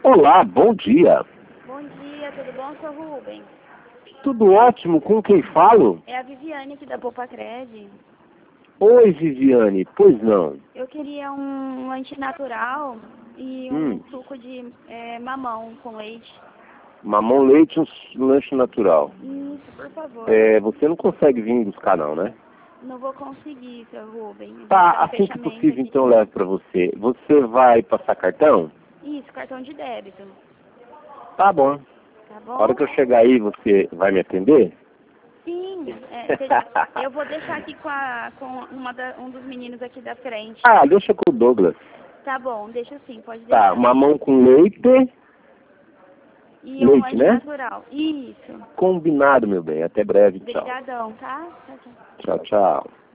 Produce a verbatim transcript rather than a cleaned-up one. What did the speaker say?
Olá, bom dia. Bom dia, tudo bom, seu Rubem? Tudo ótimo, com quem falo? É a Viviane aqui da Popacred. Oi, Viviane, pois não. Eu queria um lanche natural e um Hum, suco de é, mamão com leite. mamão, leite, um s- lanche natural. Isso, por favor. É, você não consegue vir buscar não, né? Não vou conseguir, seu Rubem. A gente Tá, tá em assim que fechamento possível aqui. então eu levo pra você. Você vai passar cartão? Isso, cartão de débito. Tá bom. Tá A hora bom? que eu chegar aí, você vai me atender? Sim, é, cê- eu vou deixar aqui com, a, com uma da- um dos meninos aqui da frente. Ah, deixa com o Douglas. Tá bom, deixa sim, pode Tá, deixar. mamão com leite. E um Leite, lanche né? natural. Isso. Combinado, meu bem. Até breve, tchau. Obrigadão, tá? Tchau, tchau. Tchau, tchau.